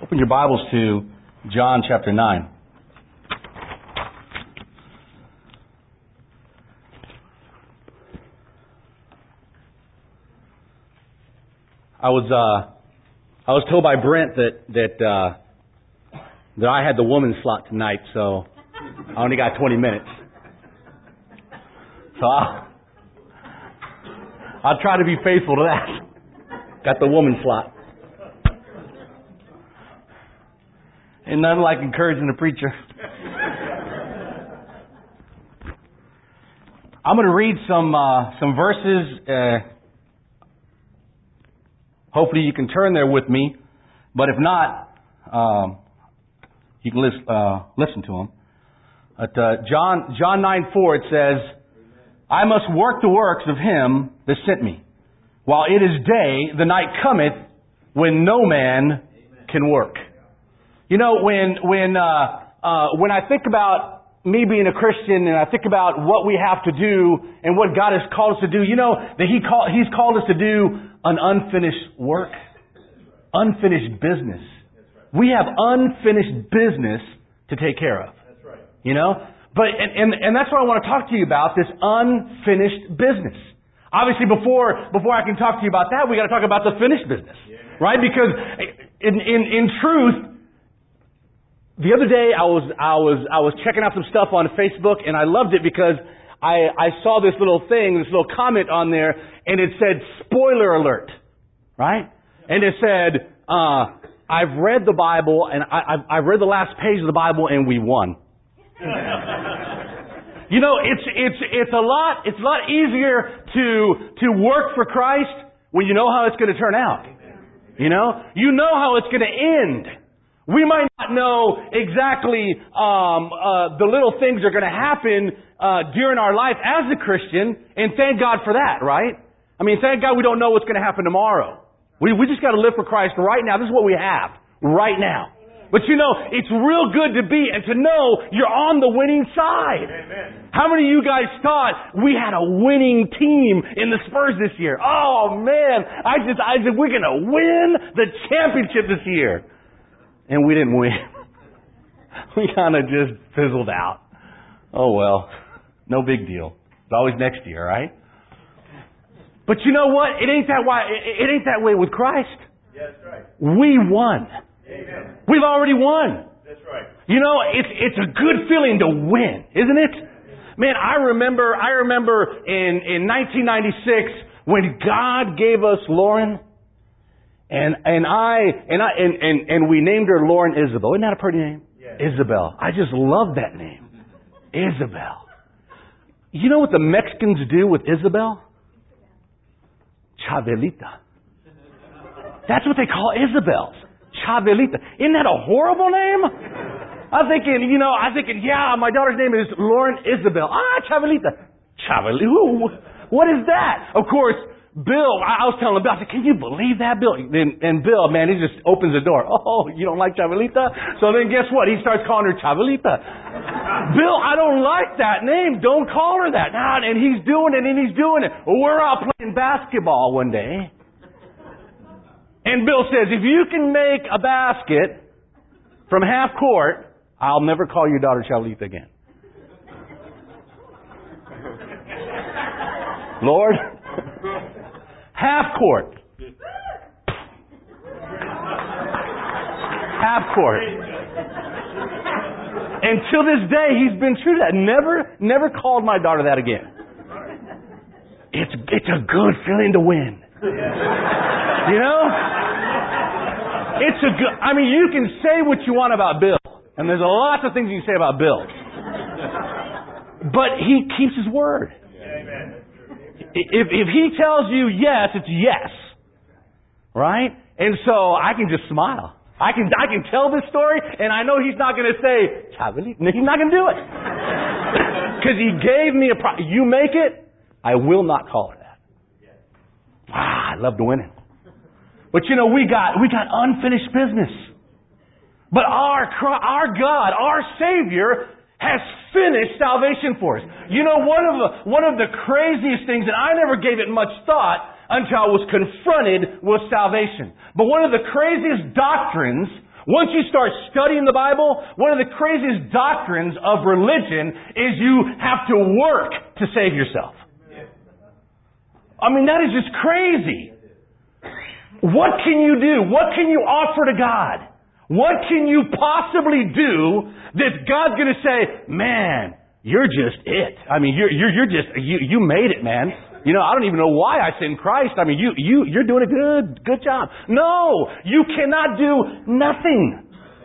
Open your Bibles to John chapter 9. I was told by Brent that I had the woman's slot tonight, so I only got 20 minutes. So I'll try to be faithful to that. Got the woman's slot. And nothing like encouraging the preacher. I'm going to read some verses. Hopefully you can turn there with me. But if not, you can listen to them. At John 9:4 it says, I must work the works of him that sent me. While it is day, the night cometh when no man can work. You know, when I think about me being a Christian and I think about what we have to do and what God has called us to do, you know that He's called us to do an unfinished work, unfinished business. We have unfinished business to take care of. You know, but and that's what I want to talk to you about, this unfinished business. Obviously, before I can talk to you about that, we got to talk about the finished business, right? Because in truth. The other day I was checking out some stuff on Facebook and I loved it because I saw this little comment on there, and it said spoiler alert, right? And it said I've read the Bible and I've read the last page of the Bible and we won. You know, it's a lot easier to work for Christ when you know how it's going to turn out. You know how it's going to end. We might not know exactly the little things that are going to happen during our life as a Christian, and thank God for that, right? I mean, thank God we don't know what's going to happen tomorrow. We just got to live for Christ right now. This is what we have right now. But you know, it's real good to be and to know you're on the winning side. Amen. How many of you guys thought we had a winning team in the Spurs this year? Oh man, I said we're going to win the championship this year. And we didn't win. We kind of just fizzled out. Oh well, no big deal. It's always next year, right? But you know what? It ain't that way with Christ. Yeah, that's right. We won. Amen. We've already won. That's right. You know, it's a good feeling to win, isn't it? Man, I remember in 1996 when God gave us Lauren. And we named her Lauren Isabel. Isn't that a pretty name? Yes. Isabel. I just love that name. Isabel. You know what the Mexicans do with Isabel? Chabelita. That's what they call Isabels. Chabelita. Isn't that a horrible name? I'm thinking, yeah, my daughter's name is Lauren Isabel. Chabelita. Chabelita. What is that? Of course, Bill, I was telling him about it. Can you believe that, Bill? And Bill, man, he just opens the door. Oh, you don't like Chabelita? So then guess what? He starts calling her Chabelita. Bill, I don't like that name. Don't call her that. And he's doing it, and he's doing it. Well, we're out playing basketball one day. And Bill says, if you can make a basket from half court, I'll never call your daughter Chabelita again. Lord, half court. Half court. And till this day, he's been true to that. Never called my daughter that again. It's a good feeling to win. You know? You can say what you want about Bill. And there's lots of things you can say about Bill. But he keeps his word. If he tells you yes, it's yes. Right? And so I can just smile. I can tell this story and I know he's not going to say, he's not going to do it. Because he gave me you make it, I will not call her that. I love to win it. But you know, we got unfinished business. But our God, our Savior, has finished salvation for us. You know, one of the craziest things, and I never gave it much thought until I was confronted with salvation. But one of the craziest doctrines Once you start studying the Bible, one of the craziest doctrines of religion is you have to work to save yourself. I mean, that is just crazy. What can you do? What can you offer to God? What can you possibly do that God's going to say, man, you're just it. I mean, you made it, man. You know, I don't even know why I sin Christ. I mean, you're doing a good job. No, you cannot do nothing.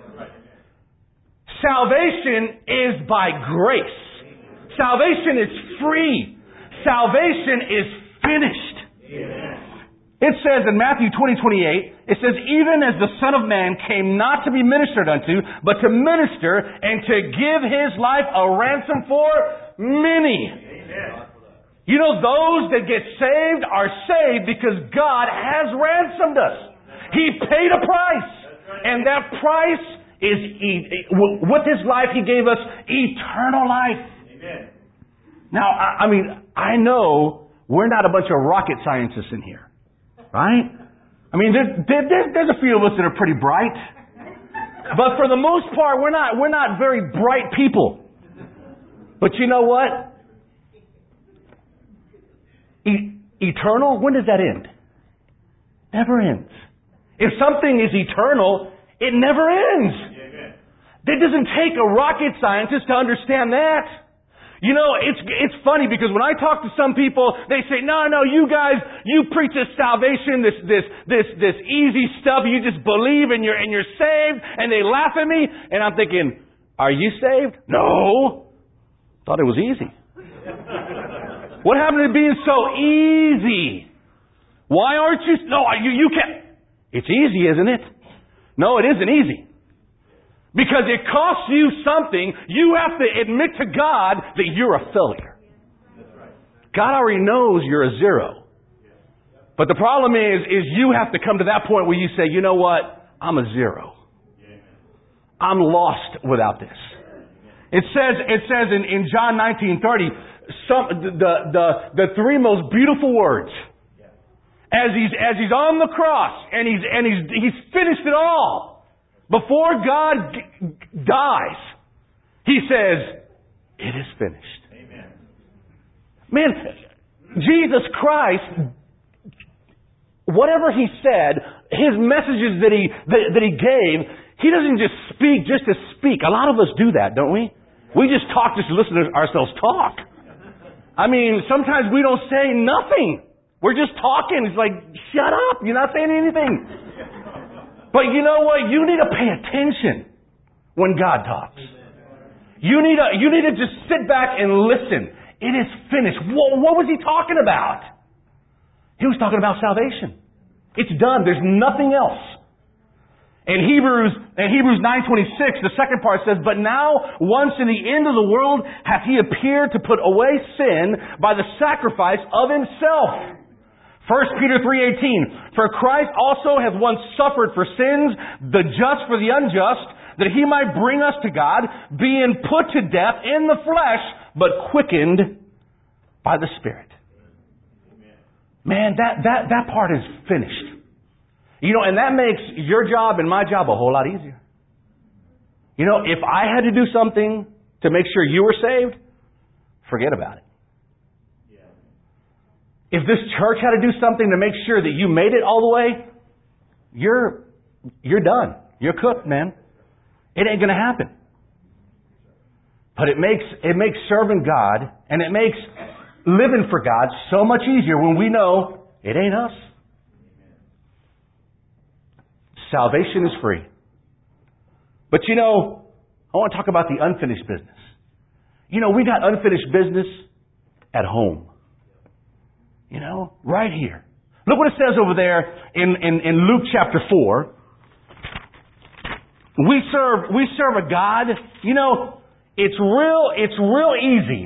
Salvation is by grace. Salvation is free. Salvation is finished. It says in Matthew 20:28, it says, even as the Son of Man came not to be ministered unto, but to minister and to give His life a ransom for many. Amen. You know, those that get saved are saved because God has ransomed us. He paid a price. And that price is, with His life, He gave us eternal life. Amen. Now, I mean, I know we're not a bunch of rocket scientists in here. Right? I mean, there's a few of us that are pretty bright. But for the most part, we're not very bright people. But you know what? Eternal, when does that end? Never ends. If something is eternal, it never ends. It doesn't take a rocket scientist to understand that. You know, it's funny because when I talk to some people, they say, no, you guys, you preach this salvation, this easy stuff. You just believe and you're saved. And they laugh at me. And I'm thinking, are you saved? No. Thought it was easy. What happened to being so easy? Why aren't you? No, you can't. It's easy, isn't it? No, it isn't easy. Because it costs you something. You have to admit to God that you're a failure. God already knows you're a zero. But the problem is you have to come to that point where you say, you know what? I'm a zero. I'm lost without this. It says in John 19:30, the three most beautiful words. As he's on the cross and he's finished it all. Before God dies, He says, it is finished. Amen. Man, Jesus Christ, whatever He said, His messages that He gave, He doesn't just speak just to speak. A lot of us do that, don't we? We just talk just to listen to ourselves talk. I mean, sometimes we don't say nothing. We're just talking. It's like, shut up. You're not saying anything. But you know what? You need to pay attention when God talks. You need to just sit back and listen. It is finished. What was He talking about? He was talking about salvation. It's done. There's nothing else. In Hebrews 9:26, the second part says, but now, once in the end of the world, hath He appeared to put away sin by the sacrifice of Himself. 1 Peter 3:18, for Christ also hath once suffered for sins, the just for the unjust, that He might bring us to God, being put to death in the flesh, but quickened by the Spirit. Man, that part is finished. You know, and that makes your job and my job a whole lot easier. You know, if I had to do something to make sure you were saved, forget about it. If this church had to do something to make sure that you made it all the way, you're done. You're cooked, man. It ain't going to happen. But it makes serving God and it makes living for God so much easier when we know it ain't us. Salvation is free. But you know, I want to talk about the unfinished business. You know, we got unfinished business at home. You know, right here. Look what it says over there in Luke chapter 4. We serve a God, you know, it's real easy.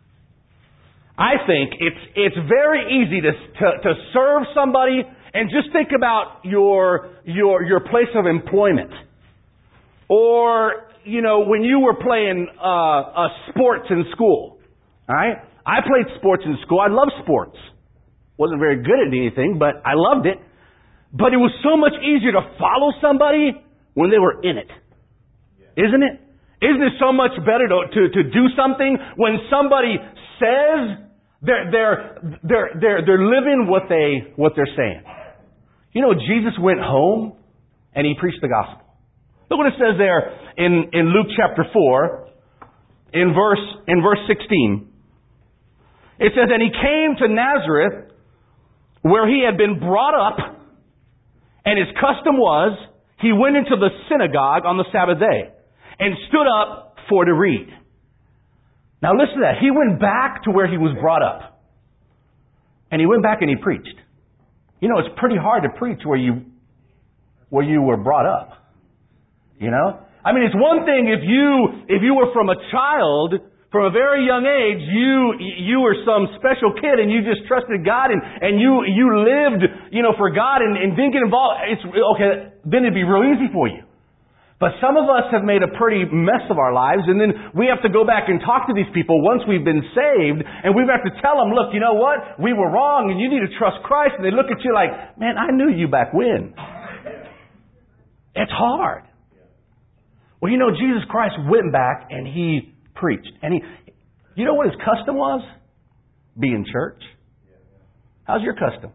I think it's very easy to serve somebody and just think about your place of employment. Or, you know, when you were playing sports in school. All right? I played sports in school. I love sports. Wasn't very good at anything, but I loved it. But it was so much easier to follow somebody when they were in it. Isn't it? Isn't it so much better to do something when somebody says they're living what they're saying? You know, Jesus went home and he preached the gospel. Look what it says there in Luke chapter 4, in verse 16. It says, and he came to Nazareth, where he had been brought up, and his custom was, he went into the synagogue on the Sabbath day, and stood up for to read. Now listen to that. He went back to where he was brought up. And he went back and he preached. You know, it's pretty hard to preach where you were brought up. You know? I mean, it's one thing if you were from a child, from a very young age, you were some special kid and you just trusted God and you lived, you know, for God and didn't get involved. It's okay, then it'd be real easy for you. But some of us have made a pretty mess of our lives, and then we have to go back and talk to these people once we've been saved, and we have to tell them, look, you know what? We were wrong, and you need to trust Christ. And they look at you like, man, I knew you back when. It's hard. Well, you know, Jesus Christ went back and he preached. And you know what his custom was? Be in church. How's your custom?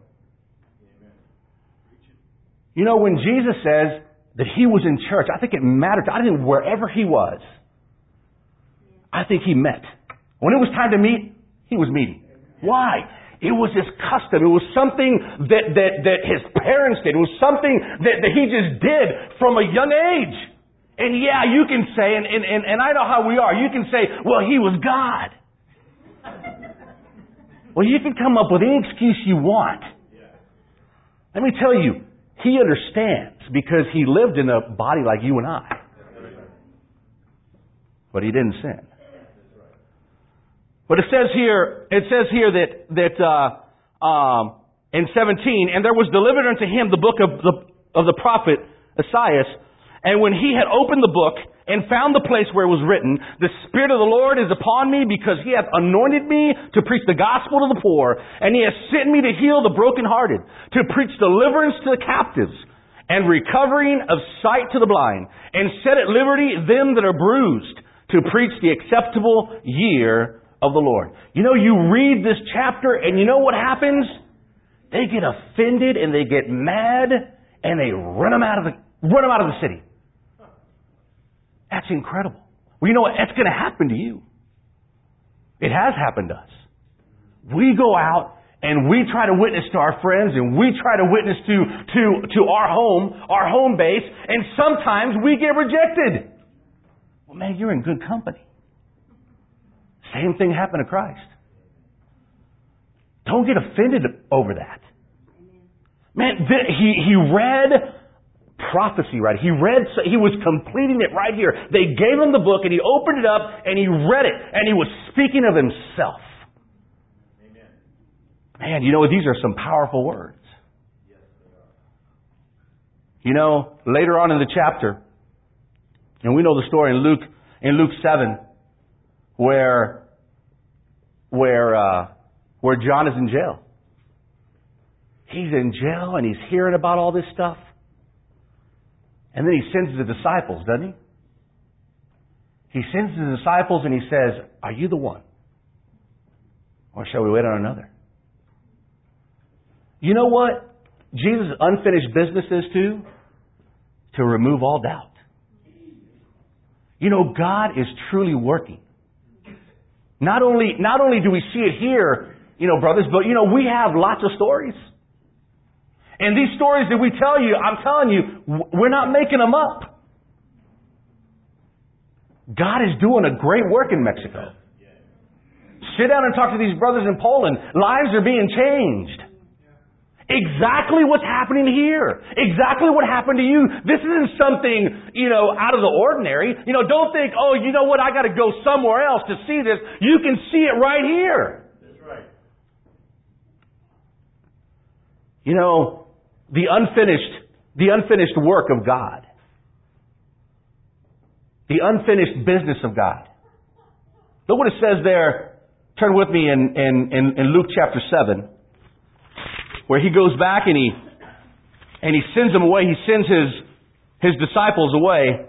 You know, when Jesus says that he was in church, I think it mattered. I think wherever he was, I think he met. When it was time to meet, he was meeting. Why? It was his custom. It was something that his parents did. It was something that he just did from a young age. And yeah, you can say, and I know how we are, you can say, well, he was God. Well, you can come up with any excuse you want. Let me tell you, he understands because he lived in a body like you and I. But he didn't sin. But it says here that in 17, and there was delivered unto him the book of the prophet Esaias. And when he had opened the book and found the place where it was written, the Spirit of the Lord is upon me because he hath anointed me to preach the gospel to the poor, and he has sent me to heal the brokenhearted, to preach deliverance to the captives, and recovering of sight to the blind, and set at liberty them that are bruised, to preach the acceptable year of the Lord. You know, you read this chapter, and you know what happens? They get offended, and they get mad, and they run them out of the city. That's incredible. Well, you know what? That's going to happen to you. It has happened to us. We go out and we try to witness to our friends and we try to witness to our home base, and sometimes we get rejected. Well, man, you're in good company. Same thing happened to Christ. Don't get offended over that. Man, he read prophecy, right? He was completing it right here. They gave him the book and he opened it up and he read it and he was speaking of himself. Amen. Man, you know, these are some powerful words. Yes, they are. You know, later on in the chapter, and we know the story in Luke 7, where John is in jail. He's in jail and he's hearing about all this stuff. And then he sends the disciples, doesn't he? He sends the disciples and he says, are you the one? Or shall we wait on another? You know what Jesus' unfinished business is too? To remove all doubt. You know, God is truly working. Not only do we see it here, you know, brothers, but, you know, we have lots of stories. And these stories that we tell you, I'm telling you, we're not making them up. God is doing a great work in Mexico. Sit down and talk to these brothers in Poland. Lives are being changed. Exactly what's happening here. Exactly what happened to you. This isn't something, you know, out of the ordinary. You know, don't think, oh, you know what, I got to go somewhere else to see this. You can see it right here. That's right. You know, the unfinished work of God. The unfinished business of God. Look what it says there. Turn with me in Luke chapter 7, where he goes back and he sends them away. He sends his disciples away.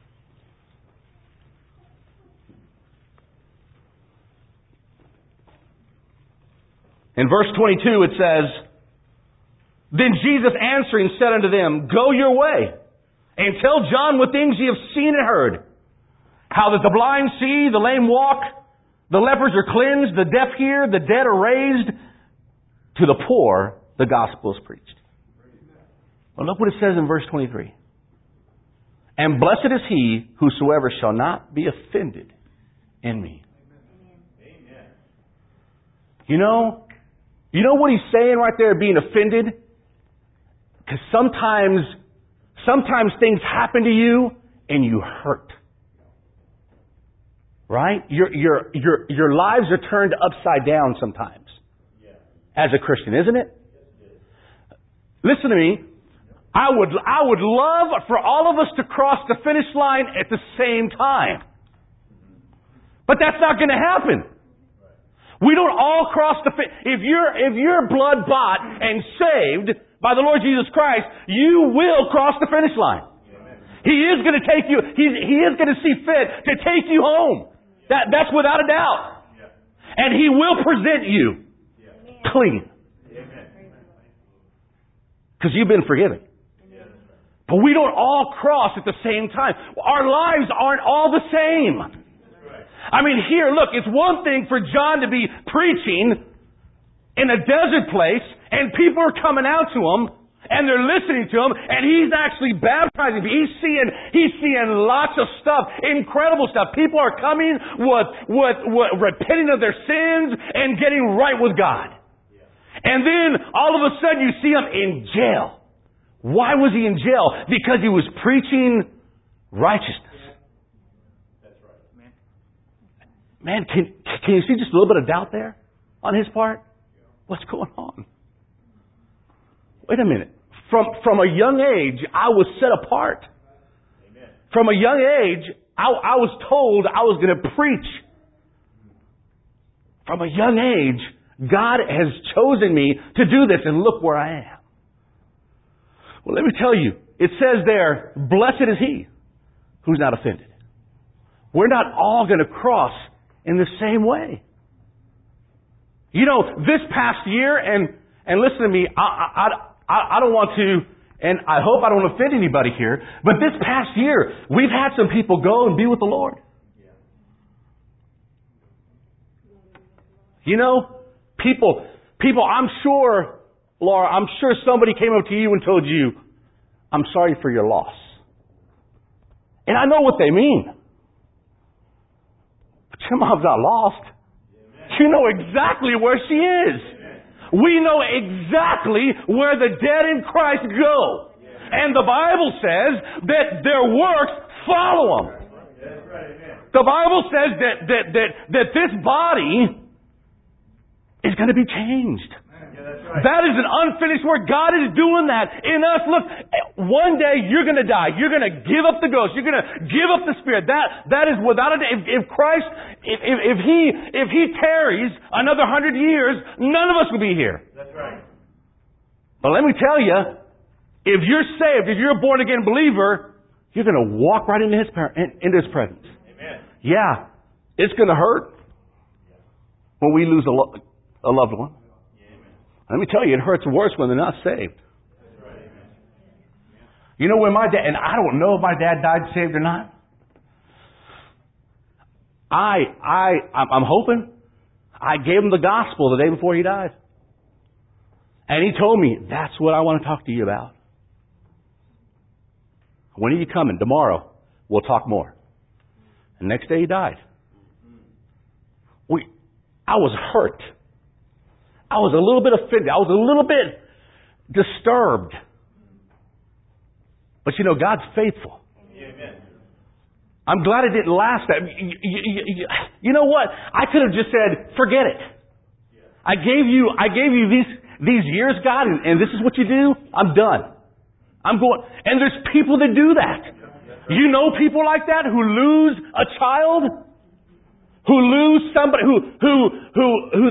In verse 22 it says, Then Jesus answering said unto them, Go your way, and tell John what things ye have seen and heard, how that the blind see, the lame walk, the lepers are cleansed, the deaf hear, the dead are raised, to the poor the gospel is preached. Well, look what it says in verse 23. And blessed is he whosoever shall not be offended in me. Amen. You know what he's saying right there, being offended? Because sometimes things happen to you and you hurt. Right? Your lives are turned upside down sometimes. As a Christian, isn't it? Listen to me. I would love for all of us to cross the finish line at the same time. But that's not going to happen. We don't all cross the finish. If you're blood bought and saved by the Lord Jesus Christ, you will cross the finish line. He is going to take you. He is going to see fit to take you home. That's without a doubt. And He will present you clean. Because you've been forgiven. But we don't all cross at the same time. Our lives aren't all the same. I mean, here, look, it's one thing for John to be preaching in a desert place, and people are coming out to him, and they're listening to him, and he's actually baptizing. He's seeing lots of stuff, incredible stuff. People are coming with repenting of their sins and getting right with God. And then all of a sudden you see him in jail. Why was he in jail? Because he was preaching righteousness. That's right. Man, can you see just a little bit of doubt there on his part? What's going on? Wait a minute. From a young age, I was set apart. Amen. From a young age, I was told I was going to preach. From a young age, God has chosen me to do this, and look where I am. Well, let me tell you, it says there, blessed is he who's not offended. We're not all going to cross in the same way. You know, this past year, and listen to me, I don't want to, and I hope I don't offend anybody here, but this past year, we've had some people go and be with the Lord. You know, people, I'm sure, Laura, I'm sure somebody came up to you and told you, I'm sorry for your loss. And I know what they mean. But your mom's not lost. You know exactly where she is. We know exactly where the dead in Christ go. And the Bible says that their works follow them. The Bible says that this body is going to be changed. That is an unfinished work. God is doing that in us. Look, one day you're going to die. You're going to give up the ghost. You're going to give up the spirit. That is without a doubt. If Christ, if He tarries another 100 years, none of us will be here. That's right. But let me tell you, if you're saved, if you're a born again believer, you're going to walk right into His presence. Amen. Yeah, it's going to hurt when we lose a loved one. Let me tell you, it hurts worse when they're not saved. You know, when my dad, and I don't know if my dad died saved or not. I'm hoping. I gave him the gospel the day before he died. And he told me, that's what I want to talk to you about. When are you coming? Tomorrow. We'll talk more. And the next day he died. I was hurt. I was a little bit offended. I was a little bit disturbed. But you know, God's faithful. Amen. I'm glad it didn't last that. You know what? I could have just said, forget it. I gave you these years, God, and this is what you do. I'm done. I'm going. And there's people that do that. You know people like that who lose a child? Who lose somebody who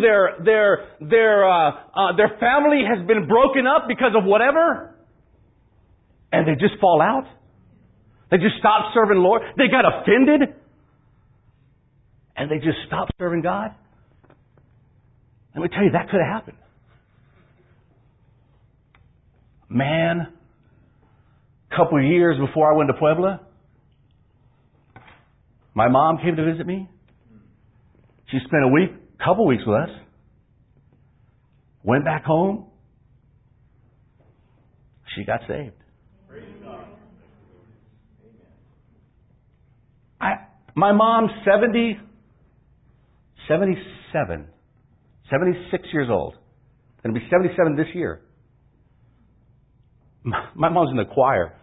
their family has been broken up because of whatever, and they just fall out. They just stopped serving the Lord. They got offended. And they just stopped serving God. Let me tell you, that could have happened. Man, a couple of years before I went to Puebla, my mom came to visit me. She spent a couple weeks with us. Went back home. She got saved. My mom's 76 years old. Going to be 77 this year. My mom's in the choir.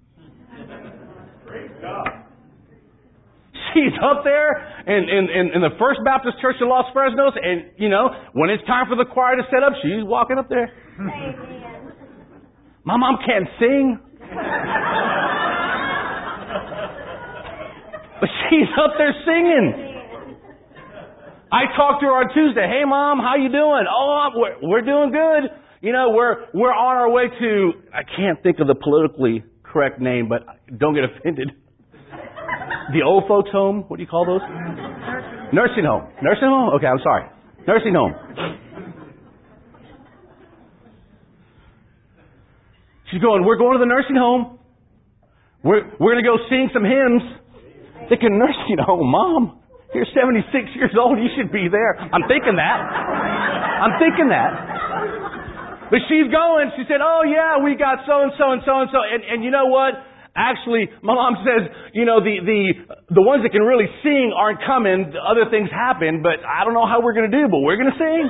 She's up there in the First Baptist Church of Los Fresnos, and, you know, when it's time for the choir to set up, she's walking up there. Amen. My mom can't sing. But she's up there singing. I talked to her on Tuesday. Hey, Mom, how you doing? Oh, we're doing good. You know, we're on our way to, I can't think of the politically correct name, but don't get offended. The old folks home? What do you call those? Nursing home. Nursing home? Okay, I'm sorry. Nursing home. She's going, we're going to the nursing home. We're going to go sing some hymns. Thinking, nursing home, Mom, you're 76 years old. You should be there. I'm thinking that. But she's going. She said, oh, yeah, we got so-and-so and so-and-so. And you know what? Actually, my mom says, you know, the ones that can really sing aren't coming. Other things happen, but I don't know how we're going to do, but we're going to sing.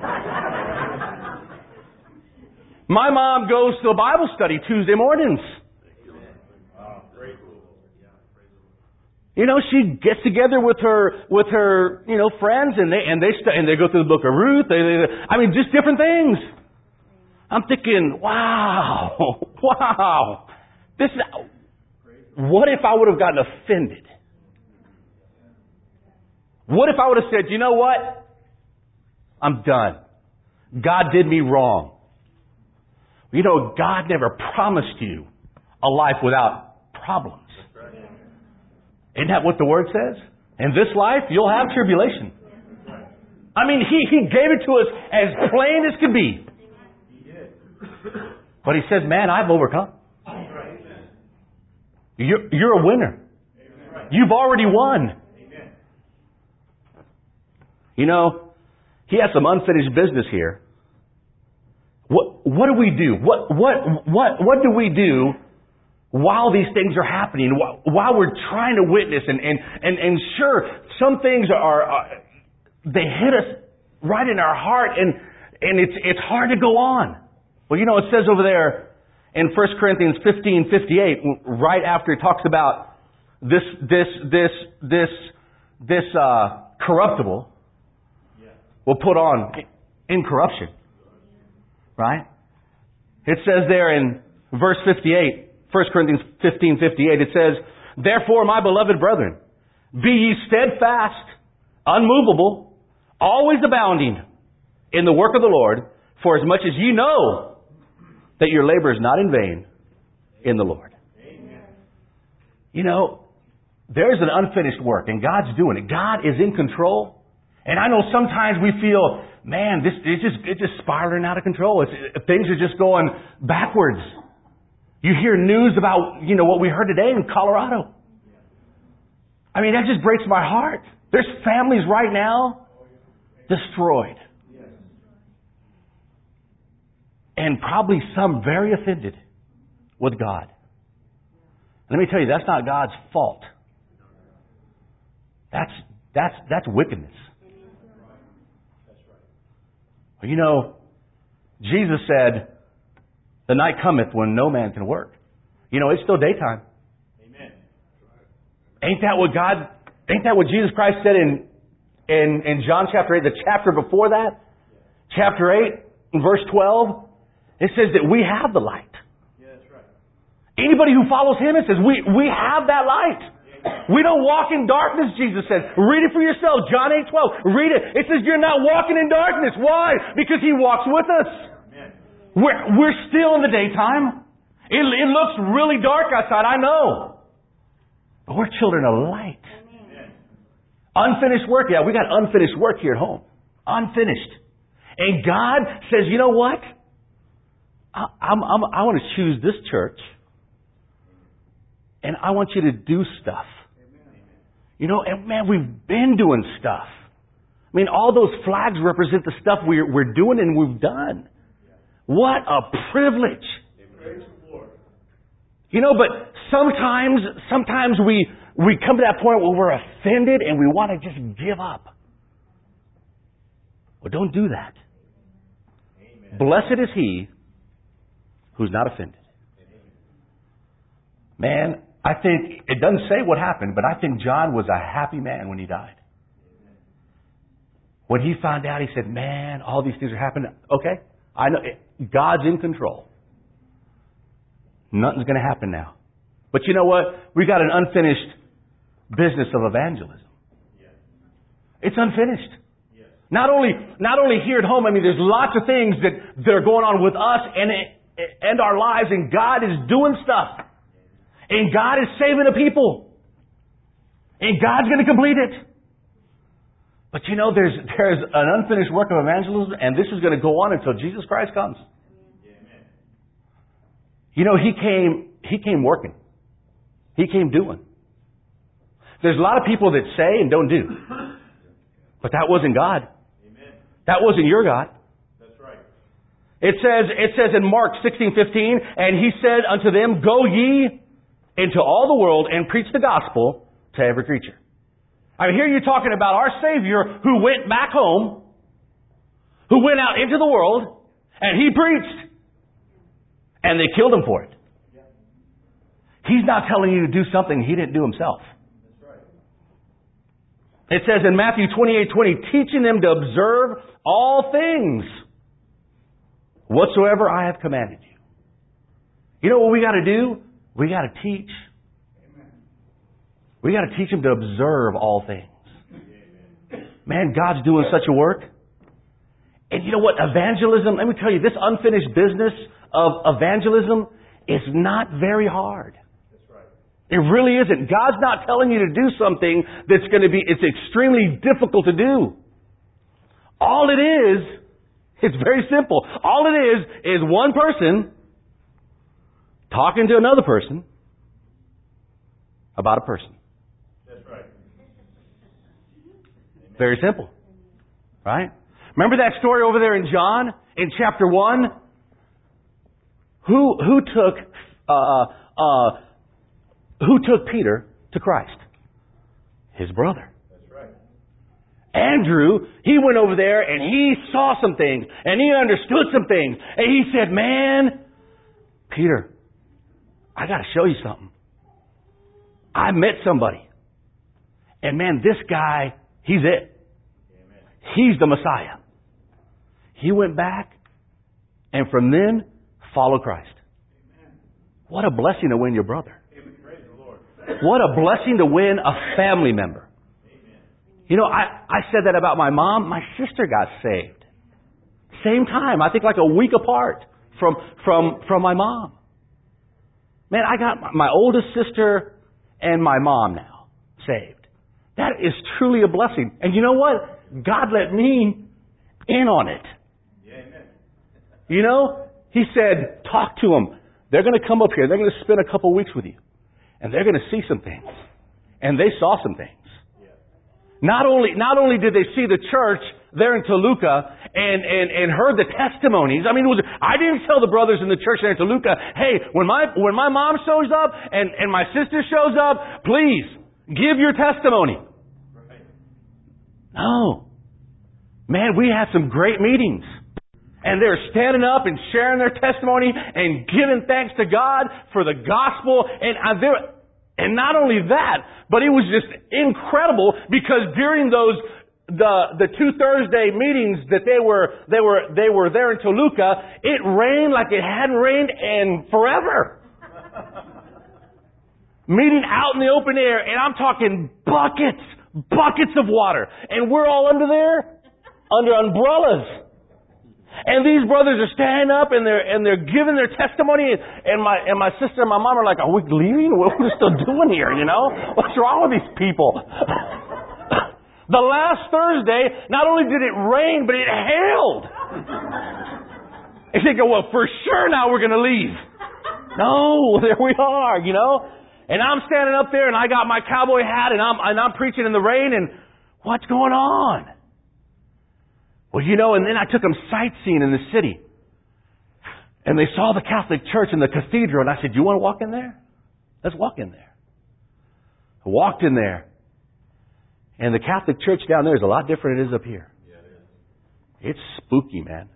My mom goes to a Bible study Tuesday mornings. You know, she gets together with her, you know, friends, and they go through the book of Ruth. I mean, just different things. I'm thinking, wow. What if I would have gotten offended? What if I would have said, you know what? I'm done. God did me wrong. You know, God never promised you a life without problems. Isn't that what the Word says? In this life, you'll have tribulation. I mean, He gave it to us as plain as could be. But He says, man, I've overcome. You're a winner. You've already won. You know, He has some unfinished business here. What do we do? What do we do while these things are happening? While we're trying to witness and sure, some things they hit us right in our heart and it's hard to go on. Well, you know, it says over there in 1 Corinthians 15:58, right after it talks about this corruptible will put on incorruption. Right? It says there in verse 58, 1 Corinthians 15:58, it says, therefore, my beloved brethren, be ye steadfast, unmovable, always abounding in the work of the Lord, for as much as ye know that your labor is not in vain in the Lord. Amen. You know, there's an unfinished work, and God's doing it. God is in control. And I know sometimes we feel, man, it's just spiraling out of control. Things are just going backwards. You hear news about, you know, what we heard today in Colorado. I mean, that just breaks my heart. There's families right now destroyed. And probably some very offended with God. Let me tell you, that's not God's fault. That's wickedness. You know, Jesus said, the night cometh when no man can work. You know, it's still daytime. Amen. Ain't that what Jesus Christ said in John chapter 8, the chapter before that? Chapter 8, verse 12, it says that we have the light. Yeah, that's right. Anybody who follows Him, it says we have that light. We don't walk in darkness, Jesus said. Read it for yourself. John 8:12. Read it. It says you're not walking in darkness. Why? Because He walks with us. We're still in the daytime. It looks really dark outside, I know. But we're children of light. Unfinished work. Yeah, we got unfinished work here at home. Unfinished. And God says, you know what? I want to choose this church. And I want you to do stuff. You know, and man, we've been doing stuff. I mean, all those flags represent the stuff we're doing and we've done. What a privilege. You know, but sometimes we come to that point where we're offended and we want to just give up. Well, don't do that. Amen. Blessed is he who's not offended. Man, I think, it doesn't say what happened, but I think John was a happy man when he died. When he found out, he said, man, all these things are happening. Okay, I know, God's in control. Nothing's going to happen now. But you know what? We got an unfinished business of evangelism. It's unfinished. Not only here at home, I mean, there's lots of things that are going on with us and our lives, and God is doing stuff. And God is saving the people. And God's going to complete it. But you know, there's an unfinished work of evangelism, and this is going to go on until Jesus Christ comes. You know, He came working. He came doing. There's a lot of people that say and don't do. But that wasn't God. That wasn't your God. That's right. It says in Mark 16:15, and He said unto them, go ye into all the world and preach the gospel to every creature. I mean, here you're talking about our Savior who went back home, who went out into the world, and He preached. And they killed Him for it. He's not telling you to do something He didn't do Himself. It says in Matthew 28:20, teaching them to observe all things whatsoever I have commanded you. You know what we got to do? We got to teach. We got to teach them to observe all things. Man, God's doing such a work. And you know what? Evangelism, let me tell you, this unfinished business of evangelism is not very hard. It really isn't. God's not telling you to do something that's going to be, it's extremely difficult to do. All it is, it's very simple. All it is one person talking to another person about a person. That's right. Very simple. Right? Remember that story over there in John, in chapter 1? Who took Peter to Christ? His brother. That's right. Andrew, he went over there and he saw some things and he understood some things. And he said, man, Peter, I got to show you something. I met somebody. And man, this guy, he's it. Amen. He's the Messiah. He went back and from then followed Christ. Amen. What a blessing to win your brother. What a blessing to win a family member. Amen. You know, I said that about my mom. My sister got saved. Same time. I think like a week apart from my mom. Man, I got my oldest sister and my mom now saved. That is truly a blessing. And you know what? God let me in on it. Amen. You know, He said, talk to them. They're going to come up here. They're going to spend a couple weeks with you. And they're going to see some things. And they saw some things. Not only did they see the church there in Toluca and heard the testimonies. I mean, I didn't tell the brothers in the church there in Toluca, hey, when my mom shows up and my sister shows up, please give your testimony. Right. No. Man, we had some great meetings. And they're standing up and sharing their testimony and giving thanks to God for the gospel. And not only that, but it was just incredible because during the 2 Thursday meetings that they were there in Toluca, it rained like it hadn't rained in forever. Meeting out in the open air, and I'm talking buckets of water. And we're all under there, under umbrellas. And these brothers are standing up and they're giving their testimony, and my sister and my mom are like, "Are we leaving? What are we still doing here? You know, what's wrong with these people?" The last Thursday, not only did it rain, but it hailed. And they go, "Well, for sure now we're going to leave." No, there we are, you know. And I'm standing up there and I got my cowboy hat and I'm preaching in the rain, and what's going on? Well, you know, and then I took them sightseeing in the city. And they saw the Catholic Church and the cathedral, and I said, "You want to walk in there? Let's walk in there." I walked in there. And the Catholic Church down there is a lot different than it is up here. Yeah, it is. It's spooky, man.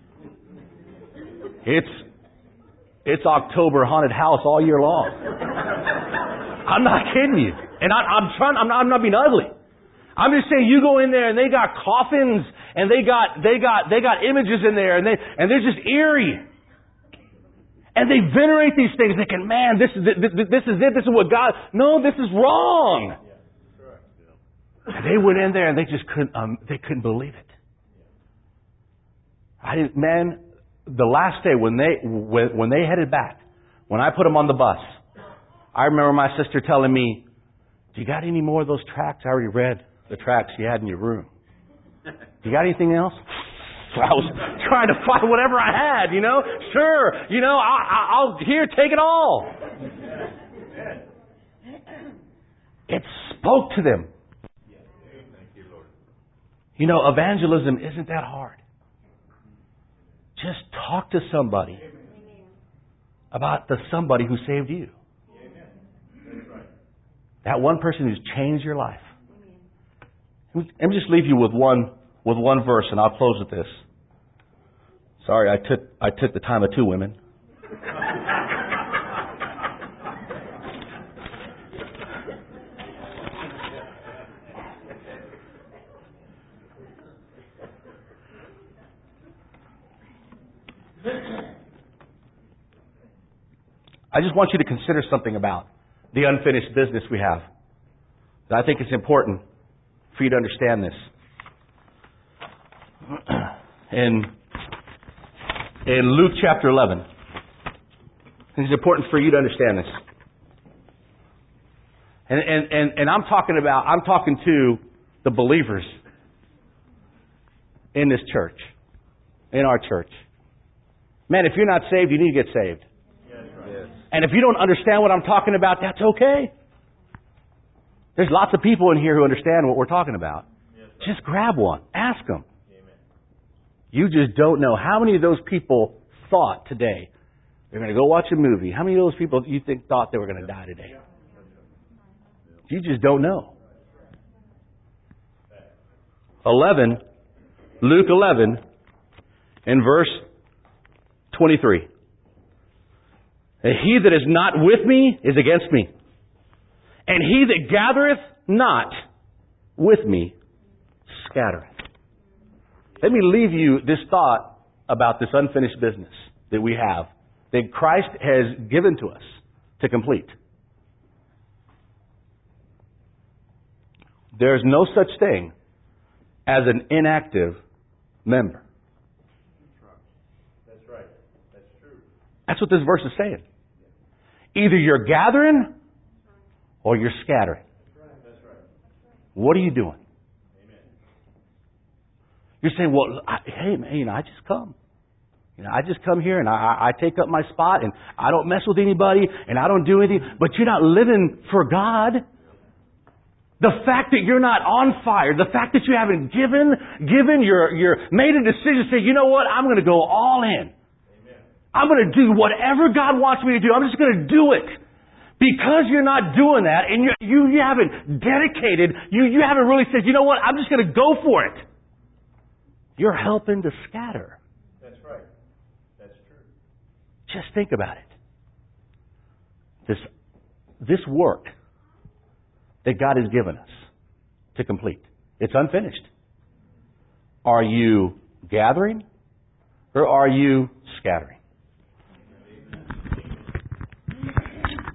It's October haunted house all year long. I'm not kidding you. And I'm not being ugly. I'm just saying, you go in there and they got coffins and they got images in there, and they're just eerie. And they venerate these things, thinking, "Man, this is it. This is what God." No, this is wrong. And they went in there and they just couldn't believe it. Man, the last day when they headed back, when I put them on the bus, I remember my sister telling me, "Do you got any more of those tracts? I already read the tracts you had in your room. Do you got anything else?" So I was trying to find whatever I had, you know. Sure, you know, I'll here, take it all. It spoke to them. You know, evangelism isn't that hard. Just talk to somebody about the somebody who saved you. That one person who's changed your life. Let me just leave you with one verse, and I'll close with this. Sorry, I took the time of two women. I just want you to consider something about the unfinished business we have. I think it's important for you to understand this. In Luke chapter 11, it's important for you to understand this. And I'm talking to the believers in this church, in our church. Man, if you're not saved, you need to get saved. And if you don't understand what I'm talking about, that's okay. There's lots of people in here who understand what we're talking about. Just grab one. Ask them. You just don't know. How many of those people thought today they're going to go watch a movie? How many of those people you think thought they were going to die today? You just don't know. Luke 11, in verse 23. "And he that is not with me is against me. And he that gathereth not with me scattereth." Let me leave you this thought about this unfinished business that we have, that Christ has given to us to complete. There's no such thing as an inactive member. That's right. That's true. That's what this verse is saying. Either you're gathering or you're scattering. That's right. What are you doing? Amen. You're saying, "Well, hey, man, I just come. I just come here and I take up my spot and I don't mess with anybody and I don't do anything." But you're not living for God. The fact that you're not on fire, the fact that you haven't given you're made a decision to say, "You know what? I'm going to go all in. I'm going to do whatever God wants me to do. I'm just going to do it." Because you're not doing that and you haven't dedicated, you haven't really said, "You know what? I'm just going to go for it." You're helping to scatter. That's right. That's true. Just think about it. This work that God has given us to complete, it's unfinished. Are you gathering or are you scattering?